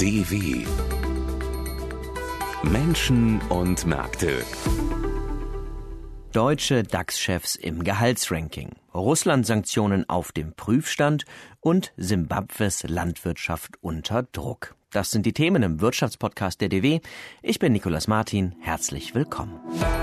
DW Menschen und Märkte. Deutsche DAX-Chefs im Gehaltsranking, Russland-Sanktionen auf dem Prüfstand und Simbabwes Landwirtschaft unter Druck. Das sind die Themen im Wirtschaftspodcast der DW. Ich bin Nicolas Martin. Herzlich willkommen.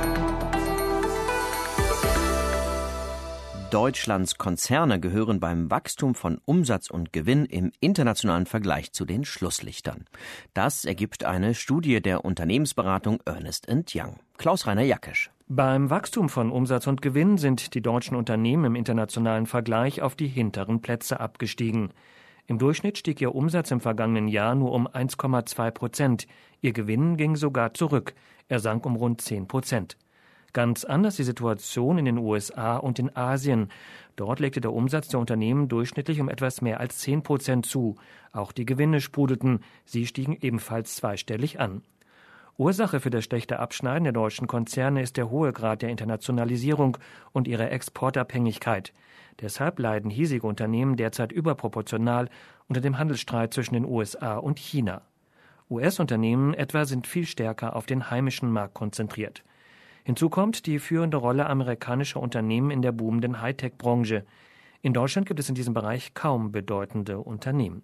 Deutschlands Konzerne gehören beim Wachstum von Umsatz und Gewinn im internationalen Vergleich zu den Schlusslichtern. Das ergibt eine Studie der Unternehmensberatung Ernst & Young. Klaus-Rainer Jackisch. Beim Wachstum von Umsatz und Gewinn sind die deutschen Unternehmen im internationalen Vergleich auf die hinteren Plätze abgestiegen. Im Durchschnitt stieg ihr Umsatz im vergangenen Jahr nur um 1,2%. Ihr Gewinn ging sogar zurück. Er sank um rund 10%. Ganz anders die Situation in den USA und in Asien. Dort legte der Umsatz der Unternehmen durchschnittlich um etwas mehr als 10% zu. Auch die Gewinne sprudelten. Sie stiegen ebenfalls zweistellig an. Ursache für das schlechte Abschneiden der deutschen Konzerne ist der hohe Grad der Internationalisierung und ihre Exportabhängigkeit. Deshalb leiden hiesige Unternehmen derzeit überproportional unter dem Handelsstreit zwischen den USA und China. US-Unternehmen etwa sind viel stärker auf den heimischen Markt konzentriert. Hinzu kommt die führende Rolle amerikanischer Unternehmen in der boomenden Hightech-Branche. In Deutschland gibt es in diesem Bereich kaum bedeutende Unternehmen.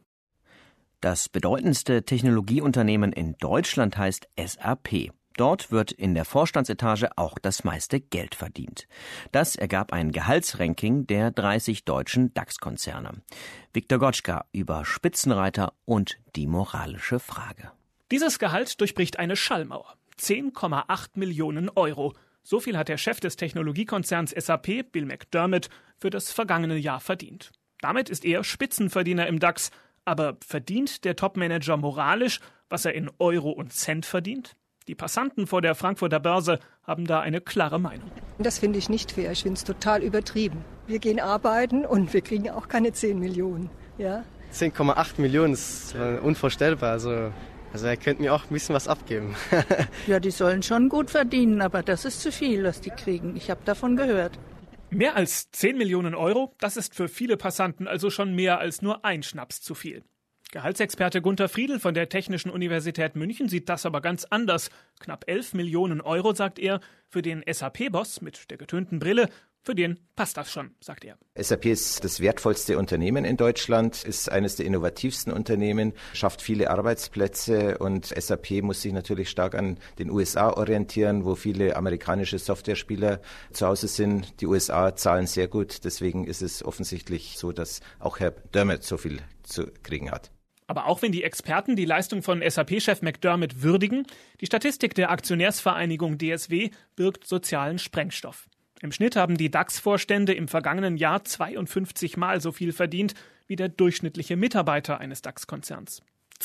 Das bedeutendste Technologieunternehmen in Deutschland heißt SAP. Dort wird in der Vorstandsetage auch das meiste Geld verdient. Das ergab ein Gehaltsranking der 30 deutschen DAX-Konzerne. Viktor Gotschka über Spitzenreiter und die moralische Frage. Dieses Gehalt durchbricht eine Schallmauer. 10,8 Millionen Euro. So viel hat der Chef des Technologiekonzerns SAP, Bill McDermott, für das vergangene Jahr verdient. Damit ist er Spitzenverdiener im DAX. Aber verdient der Topmanager moralisch, was er in Euro und Cent verdient? Die Passanten vor der Frankfurter Börse haben da eine klare Meinung. Das finde ich nicht fair. Ich finde es total übertrieben. Wir gehen arbeiten und wir kriegen auch keine 10 Millionen. Ja? 10,8 Millionen ist unvorstellbar. Also er könnte mir auch ein bisschen was abgeben. Ja, die sollen schon gut verdienen, aber das ist zu viel, was die kriegen. Ich habe davon gehört. Mehr als 10 Millionen Euro, das ist für viele Passanten also schon mehr als nur ein Schnaps zu viel. Gehaltsexperte Gunter Friedl von der Technischen Universität München sieht das aber ganz anders. Knapp 11 Millionen Euro, sagt er, für den SAP-Boss mit der getönten Brille, für den passt das schon, sagt er. SAP ist das wertvollste Unternehmen in Deutschland, ist eines der innovativsten Unternehmen, schafft viele Arbeitsplätze und SAP muss sich natürlich stark an den USA orientieren, wo viele amerikanische Softwarespieler zu Hause sind. Die USA zahlen sehr gut, deswegen ist es offensichtlich so, dass auch Herr Dermott so viel zu kriegen hat. Aber auch wenn die Experten die Leistung von SAP-Chef McDermott würdigen, die Statistik der Aktionärsvereinigung DSW birgt sozialen Sprengstoff. Im Schnitt haben die DAX-Vorstände im vergangenen Jahr 52 Mal so viel verdient wie der durchschnittliche Mitarbeiter eines DAX-Konzerns.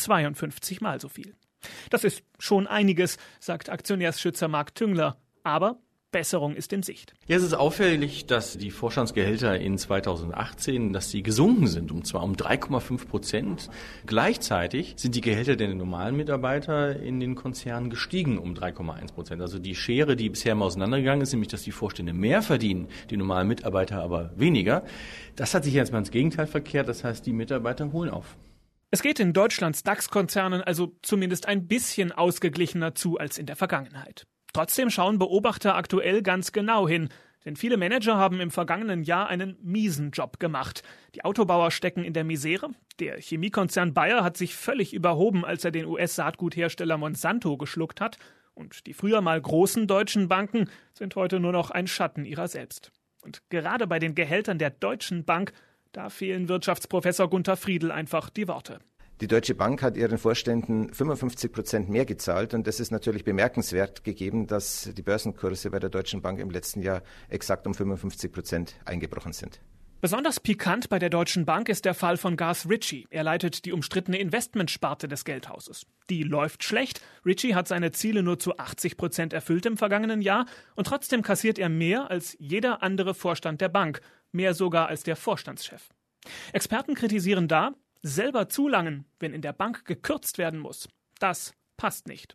52 Mal so viel. Das ist schon einiges, sagt Aktionärsschützer Marc Tüngler. Aber Besserung ist in Sicht. Ja, es ist auffällig, dass die Vorstandsgehälter in 2018, dass sie gesunken sind, und zwar um 3,5%. Gleichzeitig sind die Gehälter der normalen Mitarbeiter in den Konzernen gestiegen um 3,1%. Also die Schere, die bisher mal auseinandergegangen ist, nämlich dass die Vorstände mehr verdienen, die normalen Mitarbeiter aber weniger. Das hat sich jetzt mal ins Gegenteil verkehrt. Das heißt, die Mitarbeiter holen auf. Es geht in Deutschlands DAX-Konzernen also zumindest ein bisschen ausgeglichener zu als in der Vergangenheit. Trotzdem schauen Beobachter aktuell ganz genau hin, denn viele Manager haben im vergangenen Jahr einen miesen Job gemacht. Die Autobauer stecken in der Misere, der Chemiekonzern Bayer hat sich völlig überhoben, als er den US-Saatguthersteller Monsanto geschluckt hat, und die früher mal großen deutschen Banken sind heute nur noch ein Schatten ihrer selbst. Und gerade bei den Gehältern der Deutschen Bank, da fehlen Wirtschaftsprofessor Gunter Friedl einfach die Worte. Die Deutsche Bank hat ihren Vorständen 55% mehr gezahlt und das ist natürlich bemerkenswert gegeben, dass die Börsenkurse bei der Deutschen Bank im letzten Jahr exakt um 55% eingebrochen sind. Besonders pikant bei der Deutschen Bank ist der Fall von Garth Ritchie. Er leitet die umstrittene Investmentsparte des Geldhauses. Die läuft schlecht. Ritchie hat seine Ziele nur zu 80% erfüllt im vergangenen Jahr und trotzdem kassiert er mehr als jeder andere Vorstand der Bank, mehr sogar als der Vorstandschef. Experten kritisieren da, selber zulangen, wenn in der Bank gekürzt werden muss. Das passt nicht.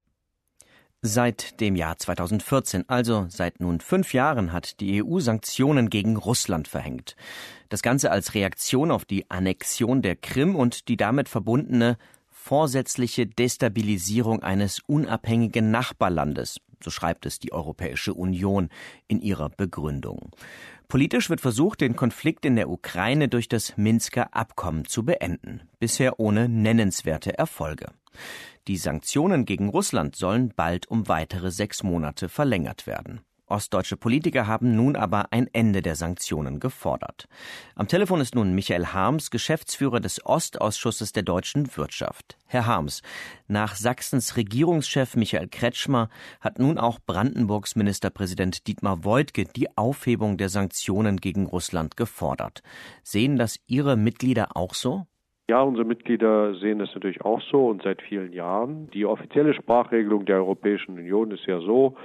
Seit dem Jahr 2014, also seit nun 5 Jahren, hat die EU Sanktionen gegen Russland verhängt. Das Ganze als Reaktion auf die Annexion der Krim und die damit verbundene vorsätzliche Destabilisierung eines unabhängigen Nachbarlandes. So schreibt es die Europäische Union in ihrer Begründung. Politisch wird versucht, den Konflikt in der Ukraine durch das Minsker Abkommen zu beenden. Bisher ohne nennenswerte Erfolge. Die Sanktionen gegen Russland sollen bald um weitere 6 Monate verlängert werden. Ostdeutsche Politiker haben nun aber ein Ende der Sanktionen gefordert. Am Telefon ist nun Michael Harms, Geschäftsführer des Ostausschusses der deutschen Wirtschaft. Herr Harms, nach Sachsens Regierungschef Michael Kretschmer hat nun auch Brandenburgs Ministerpräsident Dietmar Woidke die Aufhebung der Sanktionen gegen Russland gefordert. Sehen das Ihre Mitglieder auch so? Ja, unsere Mitglieder sehen das natürlich auch so und seit vielen Jahren. Die offizielle Sprachregelung der Europäischen Union ist ja so,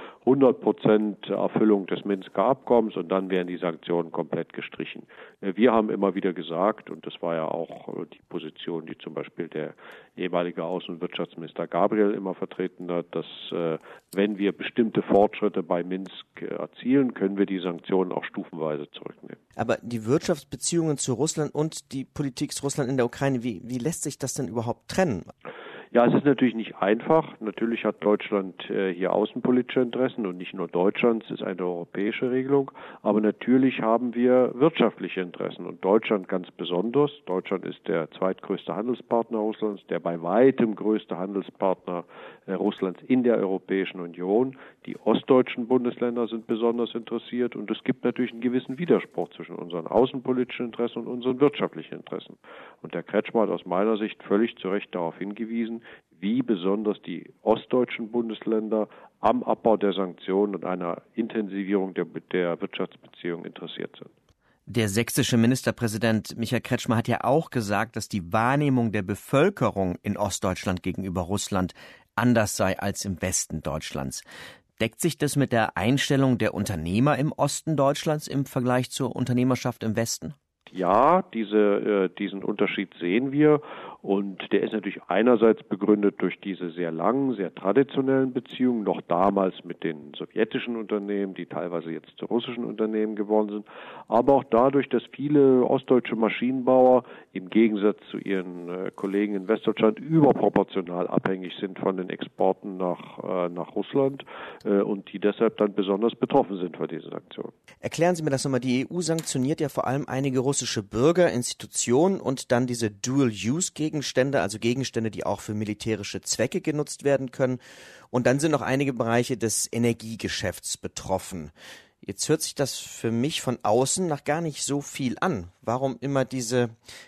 100% Erfüllung des Minsker Abkommens und dann werden die Sanktionen komplett gestrichen. Wir haben immer wieder gesagt, und das war ja auch die Position, die zum Beispiel der ehemalige Außen- und Wirtschaftsminister Gabriel immer vertreten hat, dass wenn wir bestimmte Fortschritte bei Minsk erzielen, können wir die Sanktionen auch stufenweise zurücknehmen. Aber die Wirtschaftsbeziehungen zu Russland und die Politik Russland in der Ukraine, wie lässt sich das denn überhaupt trennen? Ja, es ist natürlich nicht einfach. Natürlich hat Deutschland hier außenpolitische Interessen und nicht nur Deutschland, es ist eine europäische Regelung. Aber natürlich haben wir wirtschaftliche Interessen und Deutschland ganz besonders. Deutschland ist der zweitgrößte Handelspartner Russlands, der bei weitem größte Handelspartner Russlands in der Europäischen Union. Die ostdeutschen Bundesländer sind besonders interessiert und es gibt natürlich einen gewissen Widerspruch zwischen unseren außenpolitischen Interessen und unseren wirtschaftlichen Interessen. Und der Kretschmer hat aus meiner Sicht völlig zu Recht darauf hingewiesen, wie besonders die ostdeutschen Bundesländer am Abbau der Sanktionen und einer Intensivierung der Wirtschaftsbeziehungen interessiert sind. Der sächsische Ministerpräsident Michael Kretschmer hat ja auch gesagt, dass die Wahrnehmung der Bevölkerung in Ostdeutschland gegenüber Russland anders sei als im Westen Deutschlands. Deckt sich das mit der Einstellung der Unternehmer im Osten Deutschlands im Vergleich zur Unternehmerschaft im Westen? Ja, diesen Unterschied sehen wir und der ist natürlich einerseits begründet durch diese sehr langen, sehr traditionellen Beziehungen, noch damals mit den sowjetischen Unternehmen, die teilweise jetzt zu russischen Unternehmen geworden sind, aber auch dadurch, dass viele ostdeutsche Maschinenbauer im Gegensatz zu ihren Kollegen in Westdeutschland überproportional abhängig sind von den Exporten nach Russland und die deshalb dann besonders betroffen sind von diesen Sanktionen. Erklären Sie mir das nochmal. Die EU sanktioniert ja vor allem einige russische Bürger, Institutionen und dann diese Dual-Use-Gegenstände, also Gegenstände, die auch für militärische Zwecke genutzt werden können. Und dann sind noch einige Bereiche des Energiegeschäfts betroffen. Jetzt hört sich das für mich von außen nach gar nicht so viel an. Warum immer diese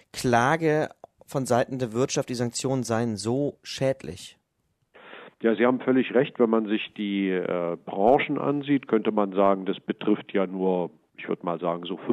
Klage von Seiten der Wirtschaft, die Sanktionen seien so schädlich? Ja, Sie haben völlig recht. Wenn man sich die Branchen ansieht, könnte man sagen, das betrifft ja nur, ich würde mal sagen, so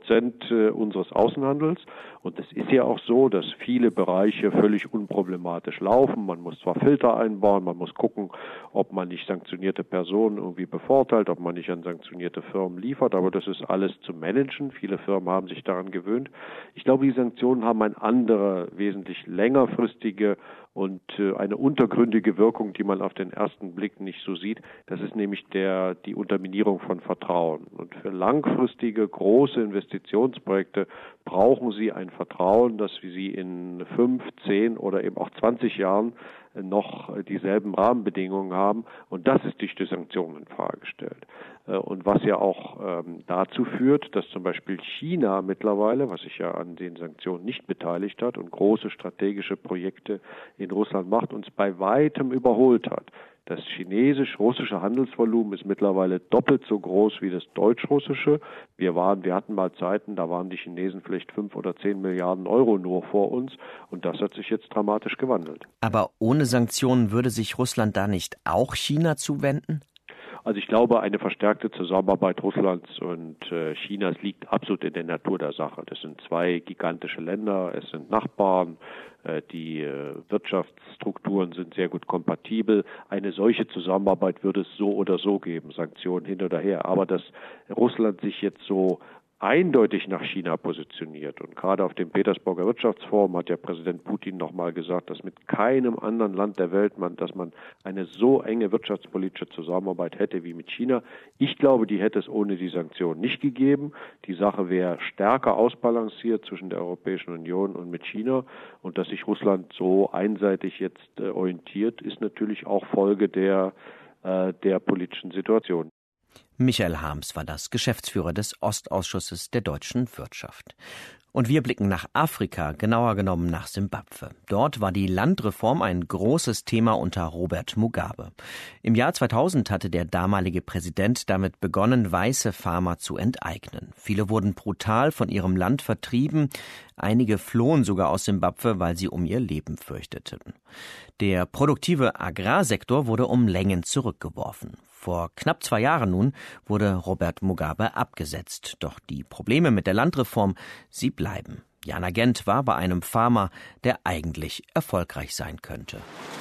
5% unseres Außenhandels. Und es ist ja auch so, dass viele Bereiche völlig unproblematisch laufen. Man muss zwar Filter einbauen, man muss gucken, ob man nicht sanktionierte Personen irgendwie bevorteilt, ob man nicht an sanktionierte Firmen liefert, aber das ist alles zu managen. Viele Firmen haben sich daran gewöhnt. Ich glaube, die Sanktionen haben eine andere, wesentlich längerfristige und eine untergründige Wirkung, die man auf den ersten Blick nicht so sieht. Das ist nämlich die Unterminierung von Vertrauen. Und für langfristige, große Investitionsprojekte brauchen Sie ein Vertrauen, dass Sie in 5, 10 oder eben auch 20 Jahren noch dieselben Rahmenbedingungen haben. Und das ist durch die Sanktionen in Frage gestellt. Und was ja auch dazu führt, dass zum Beispiel China mittlerweile, was sich ja an den Sanktionen nicht beteiligt hat und große strategische Projekte in Russland macht, uns bei weitem überholt hat. Das chinesisch-russische Handelsvolumen ist mittlerweile doppelt so groß wie das deutsch-russische. Wir hatten mal Zeiten, da waren die Chinesen vielleicht 5 oder 10 Milliarden Euro nur vor uns und das hat sich jetzt dramatisch gewandelt. Aber ohne Sanktionen würde sich Russland da nicht auch China zuwenden? Also ich glaube, eine verstärkte Zusammenarbeit Russlands und Chinas liegt absolut in der Natur der Sache. Das sind 2 gigantische Länder, es sind Nachbarn, die Wirtschaftsstrukturen sind sehr gut kompatibel. Eine solche Zusammenarbeit würde es so oder so geben, Sanktionen hin oder her. Aber dass Russland sich jetzt so eindeutig nach China positioniert. Und gerade auf dem Petersburger Wirtschaftsforum hat ja Präsident Putin nochmal gesagt, dass mit keinem anderen Land der Welt dass man eine so enge wirtschaftspolitische Zusammenarbeit hätte wie mit China. Ich glaube, die hätte es ohne die Sanktionen nicht gegeben. Die Sache wäre stärker ausbalanciert zwischen der Europäischen Union und mit China. Und dass sich Russland so einseitig jetzt orientiert, ist natürlich auch Folge der politischen Situation. Michael Harms war das, Geschäftsführer des Ostausschusses der deutschen Wirtschaft. Und wir blicken nach Afrika, genauer genommen nach Simbabwe. Dort war die Landreform ein großes Thema unter Robert Mugabe. Im Jahr 2000 hatte der damalige Präsident damit begonnen, weiße Farmer zu enteignen. Viele wurden brutal von ihrem Land vertrieben. Einige flohen sogar aus Simbabwe, weil sie um ihr Leben fürchteten. Der produktive Agrarsektor wurde um Längen zurückgeworfen. Vor knapp 2 Jahren nun wurde Robert Mugabe abgesetzt. Doch die Probleme mit der Landreform, sie bleiben. Jana Gent war bei einem Farmer, der eigentlich erfolgreich sein könnte.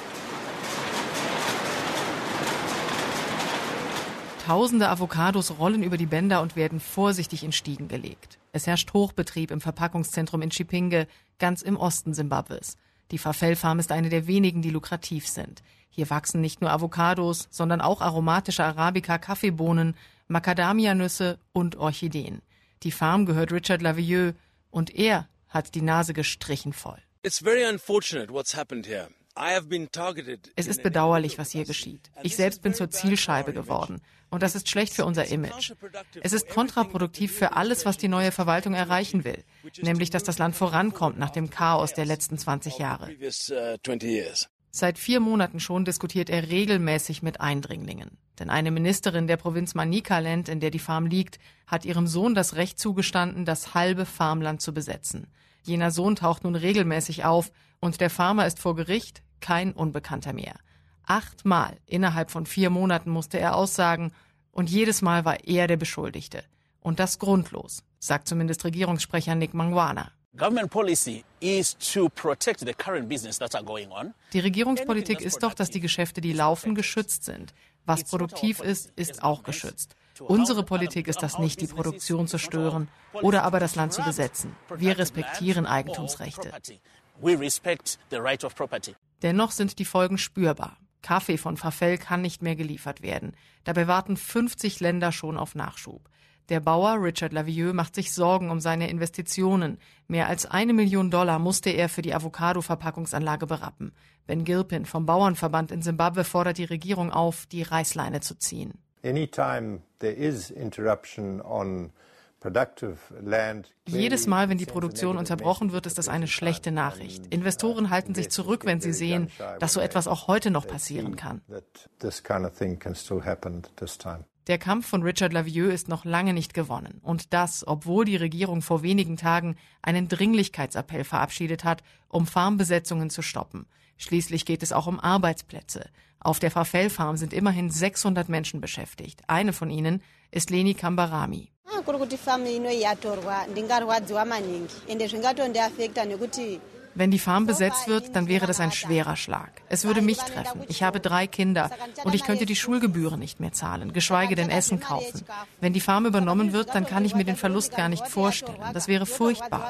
Tausende Avocados rollen über die Bänder und werden vorsichtig in Stiegen gelegt. Es herrscht Hochbetrieb im Verpackungszentrum in Chipinge, ganz im Osten Simbabwes. Die Fafel-Farm ist eine der wenigen, die lukrativ sind. Hier wachsen nicht nur Avocados, sondern auch aromatische Arabica-Kaffeebohnen, Macadamia-Nüsse und Orchideen. Die Farm gehört Richard Lavilleux und er hat die Nase gestrichen voll. Es ist bedauerlich, was hier geschieht. Ich selbst bin zur Zielscheibe geworden. Und das ist schlecht für unser Image. Es ist kontraproduktiv für alles, was die neue Verwaltung erreichen will. Nämlich, dass das Land vorankommt nach dem Chaos der letzten 20 Jahre. Seit 4 Monaten schon diskutiert er regelmäßig mit Eindringlingen. Denn eine Ministerin der Provinz Manicaland, in der die Farm liegt, hat ihrem Sohn das Recht zugestanden, das halbe Farmland zu besetzen. Jener Sohn taucht nun regelmäßig auf und der Farmer ist vor Gericht kein Unbekannter mehr. 8 Mal innerhalb von 4 Monaten musste er aussagen und jedes Mal war er der Beschuldigte. Und das grundlos, sagt zumindest Regierungssprecher Nick Mangwana. Die Regierungspolitik ist doch, dass die Geschäfte, die laufen, geschützt sind. Was produktiv ist, ist auch geschützt. Unsere Politik ist das nicht, die Produktion zu stören oder aber das Land zu besetzen. Wir respektieren Eigentumsrechte. Dennoch sind die Folgen spürbar. Kaffee von Fafel kann nicht mehr geliefert werden. Dabei warten 50 Länder schon auf Nachschub. Der Bauer Richard Lavilleux macht sich Sorgen um seine Investitionen. Mehr als $1 Million musste er für die Avocado-Verpackungsanlage berappen. Ben Gilpin vom Bauernverband in Simbabwe fordert die Regierung auf, die Reißleine zu ziehen. Jedes Mal, wenn die Produktion unterbrochen wird, ist das eine schlechte Nachricht. Investoren halten sich zurück, wenn sie sehen, dass so etwas auch heute noch passieren kann. Der Kampf von Richard Lavilleux ist noch lange nicht gewonnen. Und das, obwohl die Regierung vor wenigen Tagen einen Dringlichkeitsappell verabschiedet hat, um Farmbesetzungen zu stoppen. Schließlich geht es auch um Arbeitsplätze. Auf der Fafel-Farm sind immerhin 600 Menschen beschäftigt. Eine von ihnen ist Leni Kambarami. Wenn die Farm besetzt wird, dann wäre das ein schwerer Schlag. Es würde mich treffen. Ich habe 3 Kinder und ich könnte die Schulgebühren nicht mehr zahlen, geschweige denn Essen kaufen. Wenn die Farm übernommen wird, dann kann ich mir den Verlust gar nicht vorstellen. Das wäre furchtbar.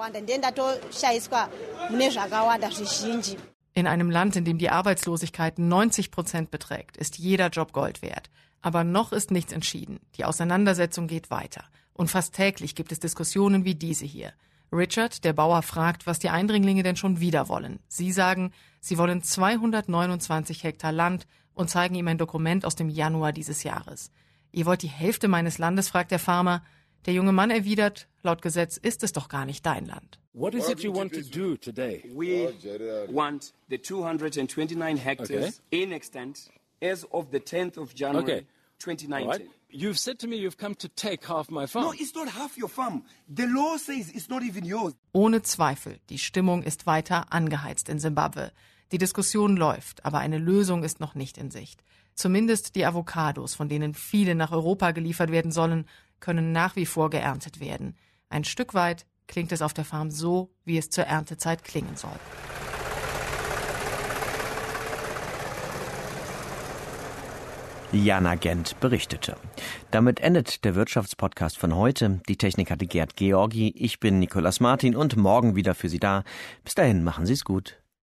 In einem Land, in dem die Arbeitslosigkeit 90% beträgt, ist jeder Job Gold wert. Aber noch ist nichts entschieden. Die Auseinandersetzung geht weiter. Und fast täglich gibt es Diskussionen wie diese hier. Richard, der Bauer, fragt, was die Eindringlinge denn schon wieder wollen. Sie sagen, sie wollen 229 Hektar Land und zeigen ihm ein Dokument aus dem Januar dieses Jahres. Ihr wollt die Hälfte meines Landes, fragt der Farmer. Der junge Mann erwidert, laut Gesetz ist es doch gar nicht dein Land. What is it you want to do today? We want the 229 hectares in extent as of the 10th of January 2019. Right. You've said to me you've come to take half my farm. No, it's not half your farm. The law says it's not even yours. Ohne Zweifel, die Stimmung ist weiter angeheizt in Simbabwe. Die Diskussion läuft, aber eine Lösung ist noch nicht in Sicht. Zumindest die Avocados, von denen viele nach Europa geliefert werden sollen, können nach wie vor geerntet werden. Ein Stück weit klingt es auf der Farm so, wie es zur Erntezeit klingen soll. Jana Gent berichtete. Damit endet der Wirtschaftspodcast von heute. Die Technik hatte Gerd Georgi. Ich bin Nicolas Martin und morgen wieder für Sie da. Bis dahin, machen Sie es gut.